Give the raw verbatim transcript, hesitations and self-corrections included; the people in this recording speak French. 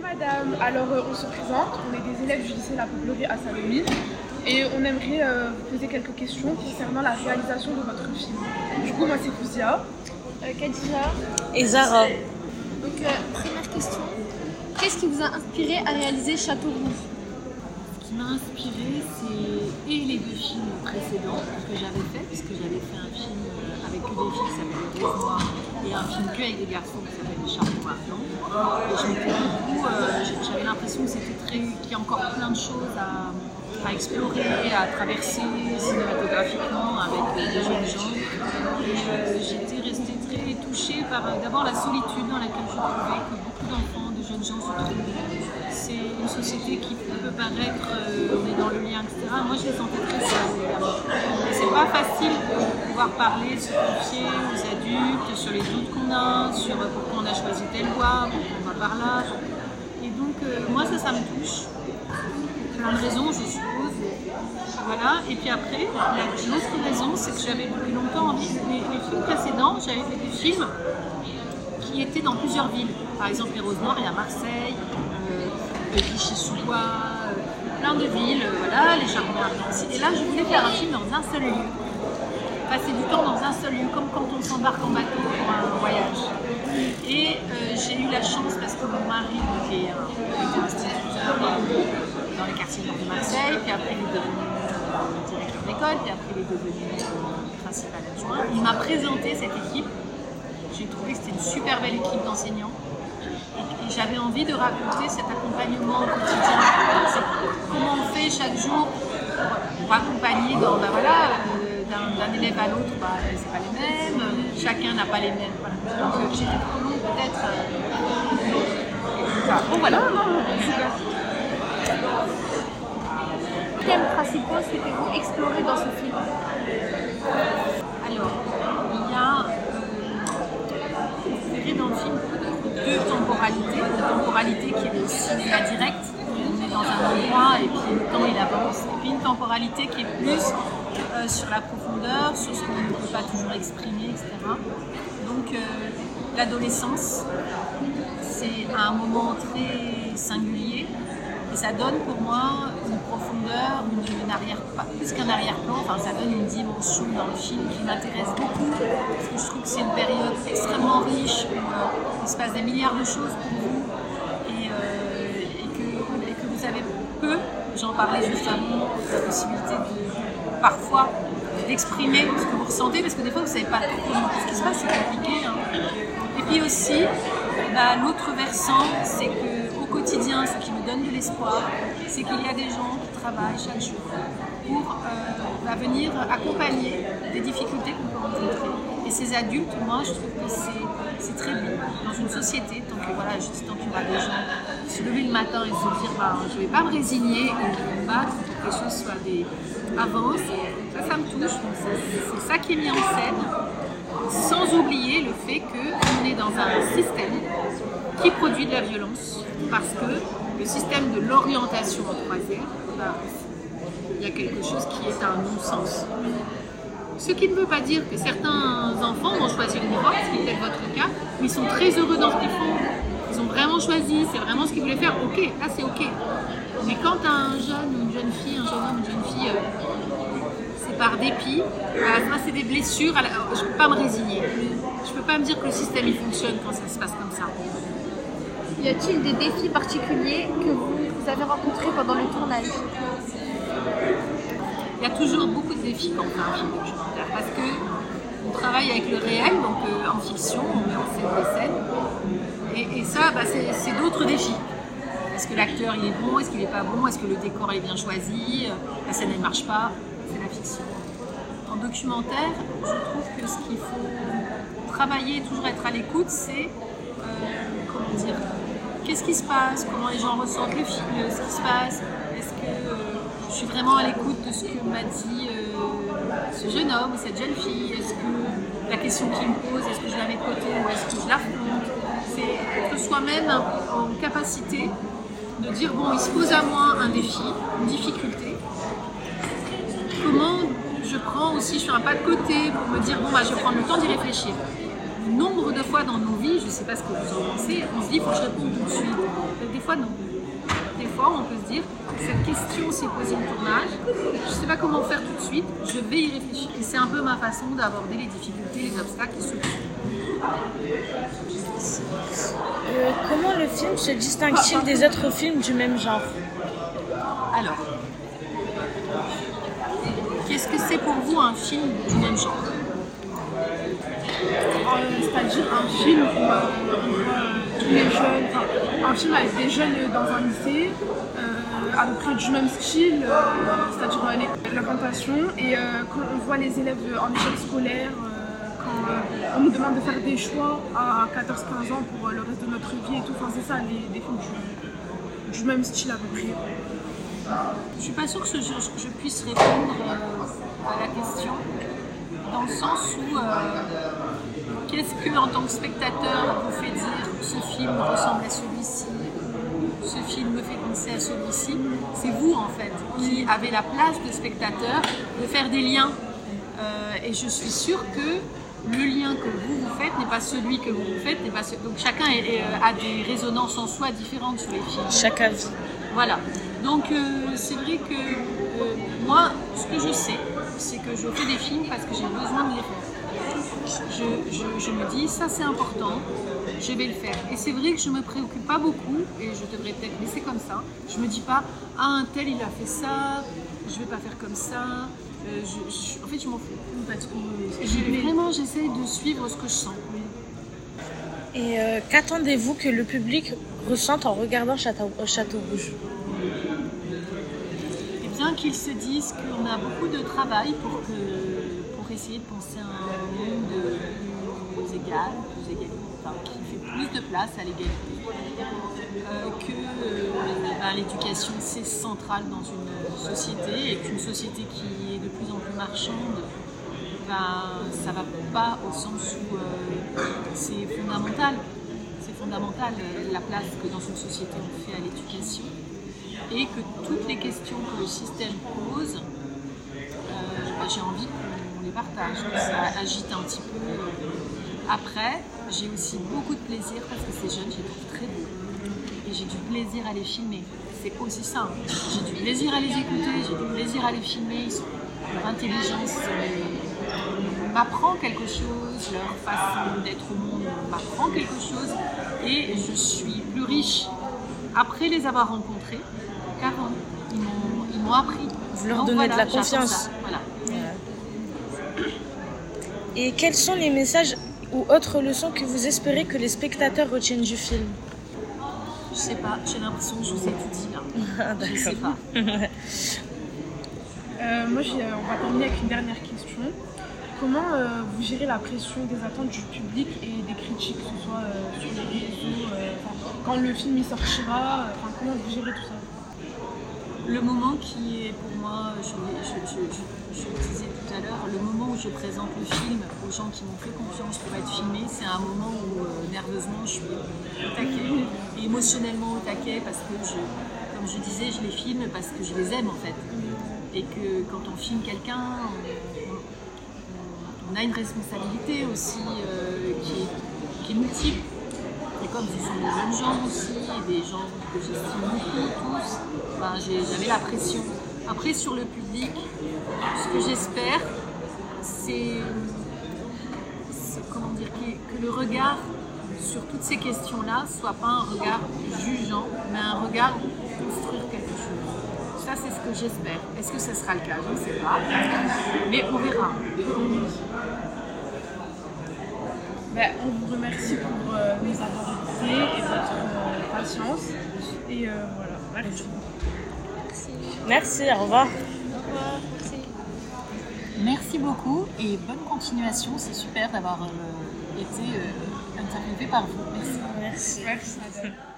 madame, alors euh, on se présente, on est des élèves du lycée La Peuplerie à Saint-Denis et on aimerait euh, vous poser quelques questions concernant la réalisation de votre film. Du coup, moi c'est Fouzia, euh, Khadija et Zara. Donc, euh, première question, qu'est-ce qui vous a inspiré à réaliser Château Rouge? Ce qui m'a inspiré, c'est et les deux films précédents que j'avais fait, puisque j'avais fait un film avec que des filles qui s'appelle Les Roses Noires et un film que avec des garçons qui s'appelle Les Charmes Noirs. Et je m'étais beaucoup, euh, j'avais l'impression que c'était très, qu'il y a encore plein de choses à, à explorer, à traverser cinématographiquement avec des jeunes gens. Et euh, j'étais restée très touchée par euh, d'abord la solitude dans laquelle je trouvais que beaucoup d'enfants, de jeunes gens se trouvent. C'est une société qui peut paraître, euh, on est dans le lien, et cetera. Moi, je les sentais très seules. Et c'est pas facile de pouvoir parler, se confier aux adultes sur les doutes qu'on a, sur pourquoi on a choisi telle voie, pourquoi on va par là. Et donc, euh, moi, ça, ça me touche. Plein de raisons, je suppose. Voilà. Et puis après, l'autre raison, c'est que j'avais depuis longtemps envie. Les, les films précédents, j'avais fait des films qui étaient dans plusieurs villes. Par exemple, Les Roses Noires, il y a Marseille. Vichy-sous-Bois, euh, plein de villes, euh, voilà, les Charmes Noirs aussi. Et là, je voulais faire un film dans un seul lieu, passer du temps dans un seul lieu, comme quand on s'embarque en bateau pour un voyage. Et euh, j'ai eu la chance, parce que mon mari qui est un instituteur dans les quartiers nord de Marseille, puis après il est devenu euh, directeur d'école, puis après il est devenu euh, principal adjoint. Il m'a présenté cette équipe. J'ai trouvé que c'était une super belle équipe d'enseignants. Et j'avais envie de raconter cet accompagnement au quotidien. C'est comment on fait chaque jour pour accompagner dans, ben voilà, euh, d'un, d'un élève à l'autre, bah, c'est pas les mêmes, chacun n'a pas les mêmes. Voilà. Donc euh, j'étais trop longue peut-être. Euh, bon voilà. Quels thèmes principaux souhaitez-vous explorer dans ce film? Alors, il y a, euh, vous verrez dans le film, deux temporalités, une temporalité qui est aussi la directe, on est dans un endroit et puis le temps il avance, et puis une temporalité qui est plus euh, sur la profondeur, sur ce qu'on ne peut pas toujours exprimer, et cetera. Donc euh, l'adolescence, c'est un moment très singulier et ça donne pour moi une profondeur, une, une arrière, pas plus qu'un arrière-plan, enfin ça donne une dimension dans le film qui m'intéresse beaucoup parce que je trouve que c'est une période extrêmement riche où euh, il se passe des milliards de choses pour vous et, euh, et, que, et que vous avez peu, j'en parlais juste avant, la possibilité de parfois d'exprimer ce que vous ressentez parce que des fois vous ne savez pas comment ce qui se passe, c'est compliqué. Hein. Et puis aussi, bah, l'autre versant, c'est que au quotidien, ce qui me donne de l'espoir, c'est qu'il y a des gens qui travaillent chaque jour pour euh, venir accompagner des difficultés qu'on peut rencontrer. Et ces adultes, moi, je trouve que c'est, c'est très bien dans une société, tant que voilà, juste tant qu'il y aura des gens se lever le matin et se dire bah, je ne vais pas me résigner et me battre pour que les choses soient des avancent. Ça, ça me touche. Donc c'est, c'est ça qui est mis en scène, sans oublier le fait qu'on est dans un système qui produit de la violence. Parce que le système de l'orientation en troisième, ben, il y a quelque chose qui est un non-sens. Ce qui ne veut pas dire que certains enfants vont choisir une voie, ce qui est peut-être votre cas, mais ils sont très heureux dans ce qu'ils font. Ils ont vraiment choisi, c'est vraiment ce qu'ils voulaient faire. Ok, là c'est ok. Mais quand un jeune, une jeune fille, un jeune homme, une jeune fille, euh, c'est par dépit, ben, ça c'est des blessures, je ne peux pas me résigner. Je ne peux pas me dire que le système il fonctionne quand ça se passe comme ça. Y a-t-il des défis particuliers que vous avez rencontrés pendant le tournage? Il y a toujours beaucoup de défis quand on fait un film documentaire parce qu'on travaille avec le réel, donc euh, en fiction, on met en scène des scènes. Et, et ça, bah, c'est, c'est d'autres défis. Est-ce que l'acteur il est bon? Est-ce qu'il n'est pas bon? Est-ce que le décor est bien choisi? La scène ne marche pas? C'est la fiction. En documentaire, je trouve que ce qu'il faut travailler, toujours être à l'écoute, c'est euh, comment dire, qu'est-ce qui se passe, comment les gens ressentent le film, ce qui se passe, est-ce que euh, je suis vraiment à l'écoute de ce que m'a dit euh, ce jeune homme ou cette jeune fille, est-ce que la question qu'il me pose, est-ce que je la mets de côté ou est-ce que je l'affronte? C'est être soi-même en capacité de dire bon, il se pose à moi un défi, une difficulté, comment je prends aussi, je fais un pas de côté pour me dire bon, bah, je vais prendre le temps d'y réfléchir. Nombre de fois dans nos vies, je ne sais pas ce que vous en pensez, on se dit il faut que je réponde tout de suite. Des fois non. Des fois, on peut se dire, cette question s'est posée au tournage, je ne sais pas comment faire tout de suite, je vais y réfléchir. Et c'est un peu ma façon d'aborder les difficultés, les obstacles qui se Euh, comment le film se distingue-t-il des autres films du même genre? Alors, qu'est-ce que c'est pour vous un film du même genre? Euh, C'est-à-dire un film où euh, on voit tous les jeunes, enfin, un film avec des jeunes dans un lycée, euh, à peu près du même style, euh, c'est-à-dire euh, l'orientation, et euh, quand on voit les élèves en échec scolaire, euh, quand euh, on nous demande de faire des choix à quatorze quinze ans pour euh, le reste de notre vie et tout, enfin c'est ça, les, des films du, du même style à peu près. Je suis pas sûre que je, je- je puisse répondre euh, à la question, dans le sens où euh, qu'est-ce que, en tant que spectateur, vous fait dire ce film ressemble à celui-ci, ce film me fait penser à celui-ci? C'est vous, en fait, qui avez la place de spectateur de faire des liens. Euh, et je suis sûre que le lien que vous vous faites n'est pas celui que vous vous faites, n'est pas ce- donc chacun est- est, euh, a des résonances en soi différentes sur les films. Chaque avis. Voilà. Donc euh, c'est vrai que euh, moi, ce que je sais, c'est que je fais des films parce que j'ai besoin de les faire. Je, je- je me dis, ça c'est important, je vais le faire. Et c'est vrai que je me préoccupe pas beaucoup, et je devrais peut-être laisser comme ça. Je me dis pas, ah un tel il a fait ça, je vais pas faire comme ça. Euh, je- je- en fait, je m'en fous. Parce que je- vraiment, j'essaie de suivre ce que je sens. Et euh, qu'attendez-vous que le public ressente en regardant Château, euh, Château Rouge? Et bien qu'ils se disent qu'on a beaucoup de travail pour, que, pour essayer de penser à un monde plus égal, plus égalitaire, enfin, qui fait plus de place à l'égalité. Euh, que euh, ben, l'éducation c'est central dans une société, et qu'une société qui est de plus en plus marchande, ben, ça va pas au sens où euh, c'est fondamental. C'est fondamental euh, la place que dans une société on fait à l'éducation, et que toutes les questions que le système pose, euh, ben, j'ai envie qu'on les partage, que ça agite un petit peu. Après, j'ai aussi beaucoup de plaisir parce que ces jeunes, je les trouve très beaux. Et j'ai du plaisir à les filmer. C'est aussi ça. hein. J'ai du plaisir à les écouter, j'ai du plaisir à les filmer. Ils sont, leur intelligence euh, m'apprend quelque chose, leur façon d'être au monde m'apprend quelque chose. Et je suis plus riche après les avoir rencontrés qu'avant. Ils m'ont, ils m'ont appris. Vous leur Donc donnez voilà, de la j'attends confiance. ça. Voilà. Et quels sont les messages ou autres leçons que vous espérez que les spectateurs retiennent du film? Je sais pas, j'ai l'impression que je vous ai tout dit là. Ah, Je sais d'accord. pas. Euh, moi, j'ai- on va terminer avec une dernière question. Comment euh, vous gérez la pression des attentes du public et des critiques, que ce soit euh, sur les réseaux, euh, enfin, quand le film y sortira, euh, enfin, comment vous gérez tout ça? Le moment qui est pour moi, je, je, je, je, je le disais tout à l'heure, le moment où je présente le film aux gens qui m'ont fait confiance pour être filmé, c'est un moment où euh, nerveusement je suis au taquet, et émotionnellement au taquet, parce que, je, comme je disais, je les filme parce que je les aime en fait. Et que quand on filme quelqu'un, on, on- on a une responsabilité aussi euh, qui, est, qui est multiple. Et comme ce sont des jeunes gens aussi, des gens que j'estime beaucoup tous, ben, j'ai- j'avais la pression. Après, sur le public, ce que j'espère, c'est c'est, comment dire, que, que le regard sur toutes ces questions-là soit pas un regard jugeant, mais un regard pour construire quelque chose. Ça, c'est ce que j'espère. Est-ce que ce sera le cas? Je ne sais pas. Mais on verra. Ben, on vous remercie pour euh, nous avoir écoutés et votre euh, patience. Et euh, voilà, merci. Merci, au revoir. Merci beaucoup et bonne continuation. C'est super d'avoir euh, été euh, interviewé par vous. Merci. Merci. Merci.